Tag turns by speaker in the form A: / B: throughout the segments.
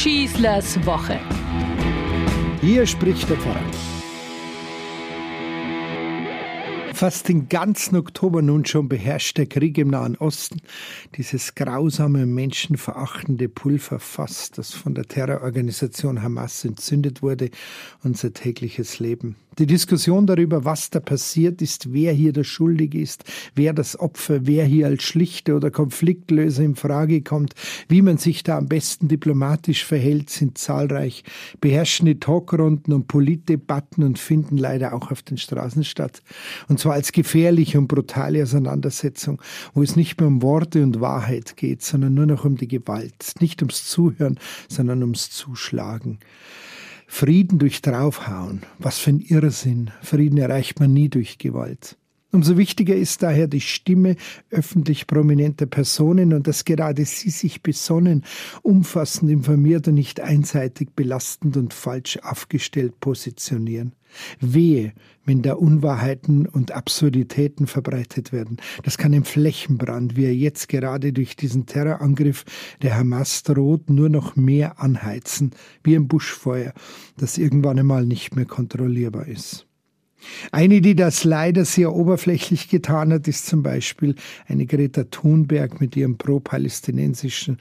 A: Schießlers Woche.
B: Hier spricht der Pfarrer. Fast den ganzen Oktober nun schon beherrscht der Krieg im Nahen Osten, dieses grausame, menschenverachtende Pulverfass, das von der Terrororganisation Hamas entzündet wurde, unser tägliches Leben. Die Diskussion darüber, was da passiert ist, wer hier der Schuldige ist, wer das Opfer, wer hier als Schlichter oder Konfliktlöser in Frage kommt, wie man sich da am besten diplomatisch verhält, sind zahlreich, beherrschen die Talkrunden und Politdebatten und finden leider auch auf den Straßen statt. Und zwar als gefährliche und brutale Auseinandersetzung, wo es nicht mehr um Worte und Wahrheit geht, sondern nur noch um die Gewalt. Nicht ums Zuhören, sondern ums Zuschlagen. Frieden durch Draufhauen. Was für ein Irrsinn. Frieden erreicht man nie durch Gewalt. Umso wichtiger ist daher die Stimme öffentlich prominenter Personen und dass gerade sie sich besonnen, umfassend informiert und nicht einseitig belastend und falsch aufgestellt positionieren. Wehe, wenn da Unwahrheiten und Absurditäten verbreitet werden. Das kann ein Flächenbrand, wie er jetzt gerade durch diesen Terrorangriff der Hamas droht, nur noch mehr anheizen, wie ein Buschfeuer, das irgendwann einmal nicht mehr kontrollierbar ist. Eine, die das leider sehr oberflächlich getan hat, ist zum Beispiel eine Greta Thunberg mit ihrem pro-palästinensischen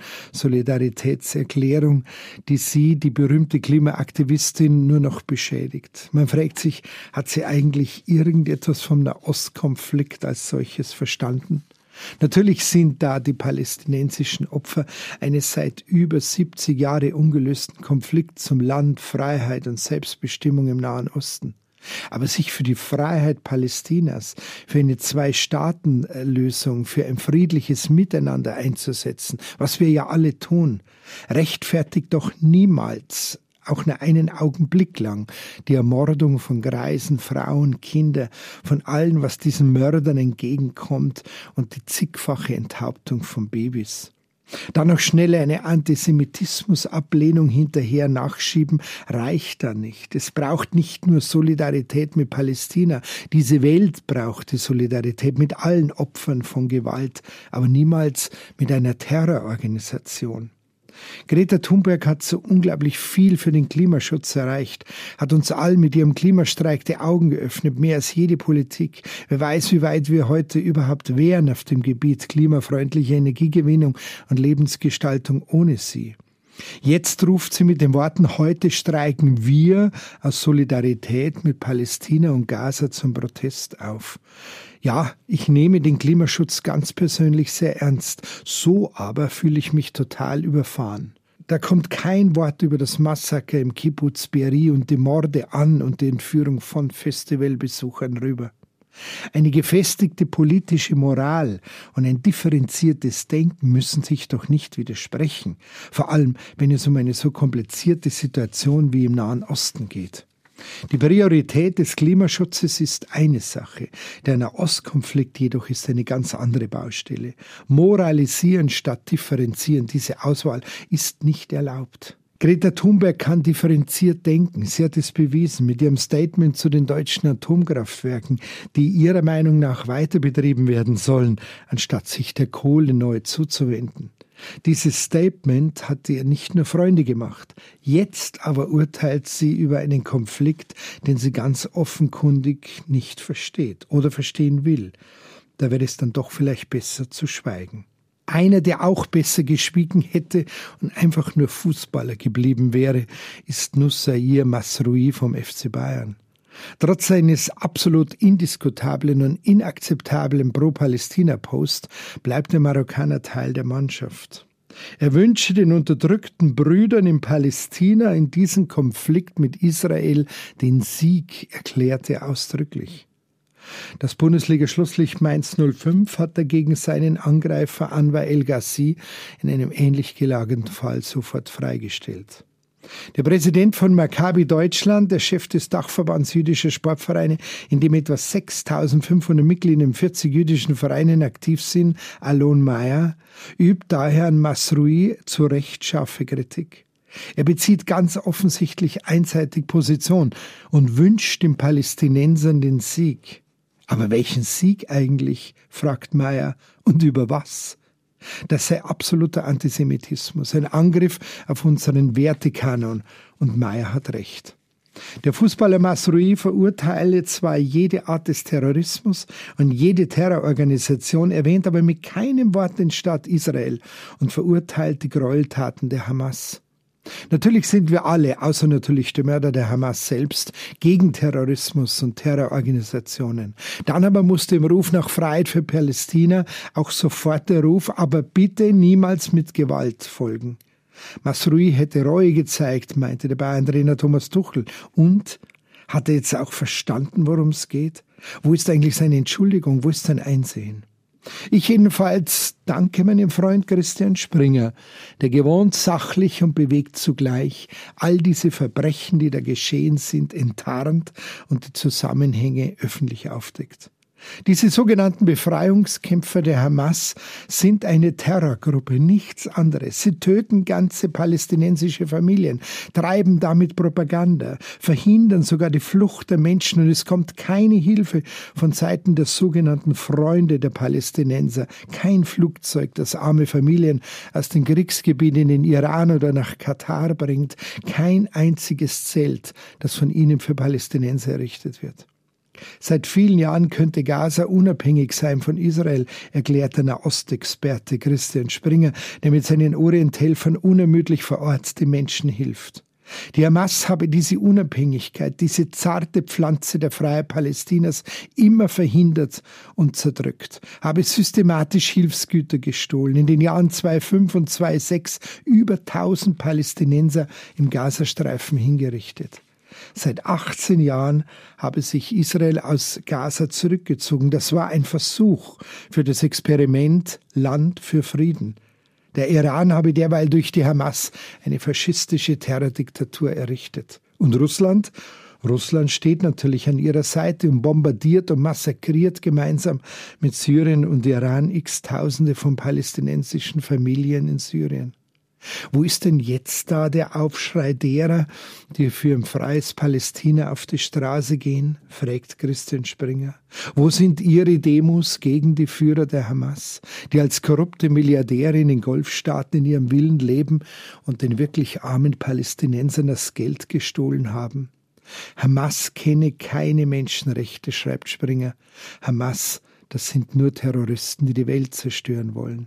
B: Solidaritätserklärung, die sie, die berühmte Klimaaktivistin, nur noch beschädigt. Man fragt sich, hat sie eigentlich irgendetwas vom Nahostkonflikt als solches verstanden? Natürlich sind da die palästinensischen Opfer eines seit über 70 Jahren ungelösten Konflikts um Land, Freiheit und Selbstbestimmung im Nahen Osten. Aber sich für die Freiheit Palästinas, für eine Zwei-Staaten-Lösung, für ein friedliches Miteinander einzusetzen, was wir ja alle tun, rechtfertigt doch niemals, auch nur einen Augenblick lang, die Ermordung von Greisen, Frauen, Kindern, von allen, was diesen Mördern entgegenkommt und die zigfache Enthauptung von Babys. Dann noch schnell eine Antisemitismusablehnung hinterher nachschieben, reicht da nicht. Es braucht nicht nur Solidarität mit Palästina. Diese Welt braucht die Solidarität mit allen Opfern von Gewalt, aber niemals mit einer Terrororganisation. Greta Thunberg hat so unglaublich viel für den Klimaschutz erreicht, hat uns allen mit ihrem Klimastreik die Augen geöffnet, mehr als jede Politik. Wer weiß, wie weit wir heute überhaupt wären auf dem Gebiet klimafreundlicher Energiegewinnung und Lebensgestaltung ohne sie. Jetzt ruft sie mit den Worten, heute streiken wir aus Solidarität mit Palästina und Gaza zum Protest auf. Ja, ich nehme den Klimaschutz ganz persönlich sehr ernst. So aber fühle ich mich total überfahren. Da kommt kein Wort über das Massaker im Kibbuz Be'eri und die Morde an und die Entführung von Festivalbesuchern rüber. Eine gefestigte politische Moral und ein differenziertes Denken müssen sich doch nicht widersprechen, vor allem wenn es um eine so komplizierte Situation wie im Nahen Osten geht. Die Priorität des Klimaschutzes ist eine Sache, der Nahostkonflikt jedoch ist eine ganz andere Baustelle. Moralisieren statt differenzieren, diese Auswahl ist nicht erlaubt. Greta Thunberg kann differenziert denken. Sie hat es bewiesen mit ihrem Statement zu den deutschen Atomkraftwerken, die ihrer Meinung nach weiter betrieben werden sollen, anstatt sich der Kohle neu zuzuwenden. Dieses Statement hat ihr nicht nur Freunde gemacht. Jetzt aber urteilt sie über einen Konflikt, den sie ganz offenkundig nicht versteht oder verstehen will. Da wäre es dann doch vielleicht besser zu schweigen. Einer, der auch besser geschwiegen hätte und einfach nur Fußballer geblieben wäre, ist Nussair Mazraoui vom FC Bayern. Trotz seines absolut indiskutablen und inakzeptablen Pro-Palästina-Post bleibt der Marokkaner Teil der Mannschaft. Er wünsche den unterdrückten Brüdern in Palästina in diesem Konflikt mit Israel den Sieg, erklärte er ausdrücklich. Das Bundesliga-Schlusslicht Mainz 05 hat dagegen seinen Angreifer Anwar El Ghazi in einem ähnlich gelagerten Fall sofort freigestellt. Der Präsident von Maccabi Deutschland, der Chef des Dachverbands jüdischer Sportvereine, in dem etwa 6.500 Mitglieder in 40 jüdischen Vereinen aktiv sind, Alon Mayer, übt daher an Mazraoui zu Recht scharfe Kritik. Er bezieht ganz offensichtlich einseitig Position und wünscht den Palästinensern den Sieg. Aber welchen Sieg eigentlich, fragt Mayer, und über was? Das sei absoluter Antisemitismus, ein Angriff auf unseren Wertekanon. Und Meyer hat recht. Der Fußballer Masrui verurteile zwar jede Art des Terrorismus und jede Terrororganisation, erwähnt aber mit keinem Wort den Staat Israel und verurteilt die Gräueltaten der Hamas. Natürlich sind wir alle, außer natürlich der Mörder der Hamas selbst, gegen Terrorismus und Terrororganisationen. Dann aber musste im Ruf nach Freiheit für Palästina auch sofort der Ruf, aber bitte niemals mit Gewalt folgen. Masrui hätte Reue gezeigt, meinte der Bayern-Trainer Thomas Tuchel. Und? Hat er jetzt auch verstanden, worum es geht? Wo ist eigentlich seine Entschuldigung? Wo ist sein Einsehen? Ich jedenfalls danke meinem Freund Christian Springer, der gewohnt sachlich und bewegt zugleich all diese Verbrechen, die da geschehen sind, enttarnt und die Zusammenhänge öffentlich aufdeckt. Diese sogenannten Befreiungskämpfer der Hamas sind eine Terrorgruppe, nichts anderes. Sie töten ganze palästinensische Familien, treiben damit Propaganda, verhindern sogar die Flucht der Menschen und es kommt keine Hilfe von Seiten der sogenannten Freunde der Palästinenser. Kein Flugzeug, das arme Familien aus den Kriegsgebieten in den Iran oder nach Katar bringt. Kein einziges Zelt, das von ihnen für Palästinenser errichtet wird. Seit vielen Jahren könnte Gaza unabhängig sein von Israel, erklärt der Nahostexperte Christian Springer, der mit seinen Orienthelfern unermüdlich vor Ort den Menschen hilft. Die Hamas habe diese Unabhängigkeit, diese zarte Pflanze der Freiheit Palästinas immer verhindert und zerdrückt, habe systematisch Hilfsgüter gestohlen. In den Jahren 2005 und 2006 über 1000 Palästinenser im Gazastreifen hingerichtet. Seit 18 Jahren habe sich Israel aus Gaza zurückgezogen. Das war ein Versuch für das Experiment Land für Frieden. Der Iran habe derweil durch die Hamas eine faschistische Terrordiktatur errichtet. Und Russland? Russland steht natürlich an ihrer Seite und bombardiert und massakriert gemeinsam mit Syrien und Iran x-Tausende von palästinensischen Familien in Syrien. Wo ist denn jetzt da der Aufschrei derer, die für ein freies Palästina auf die Straße gehen, fragt Christian Springer. Wo sind ihre Demos gegen die Führer der Hamas, die als korrupte Milliardäre in den Golfstaaten in ihrem Willen leben und den wirklich armen Palästinensern das Geld gestohlen haben? Hamas kenne keine Menschenrechte, schreibt Springer. Hamas, das sind nur Terroristen, die die Welt zerstören wollen.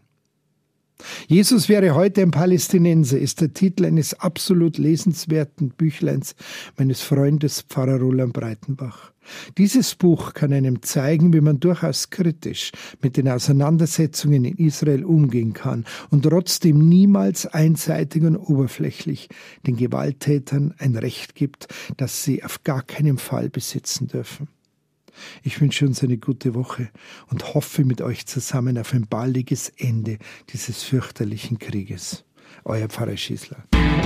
B: Jesus wäre heute ein Palästinenser, ist der Titel eines absolut lesenswerten Büchleins meines Freundes Pfarrer Roland Breitenbach. Dieses Buch kann einem zeigen, wie man durchaus kritisch mit den Auseinandersetzungen in Israel umgehen kann und trotzdem niemals einseitig und oberflächlich den Gewalttätern ein Recht gibt, das sie auf gar keinen Fall besitzen dürfen. Ich wünsche uns eine gute Woche und hoffe mit euch zusammen auf ein baldiges Ende dieses fürchterlichen Krieges. Euer Pfarrer Schießler.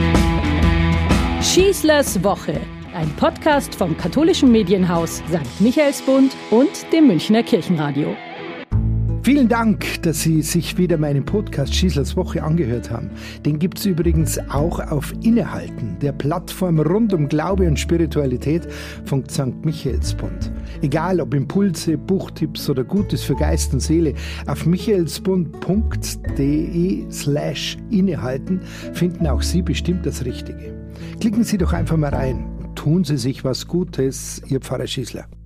A: Schießlers Woche, ein Podcast vom katholischen Medienhaus St. Michaelsbund und dem Münchner Kirchenradio.
B: Vielen Dank, dass Sie sich wieder meinen Podcast Schießlers Woche angehört haben. Den gibt es übrigens auch auf Innehalten, der Plattform rund um Glaube und Spiritualität von St. Michaelsbund. Egal ob Impulse, Buchtipps oder Gutes für Geist und Seele, auf michaelsbund.de/innehalten finden auch Sie bestimmt das Richtige. Klicken Sie doch einfach mal rein und tun Sie sich was Gutes, Ihr Pfarrer Schießler.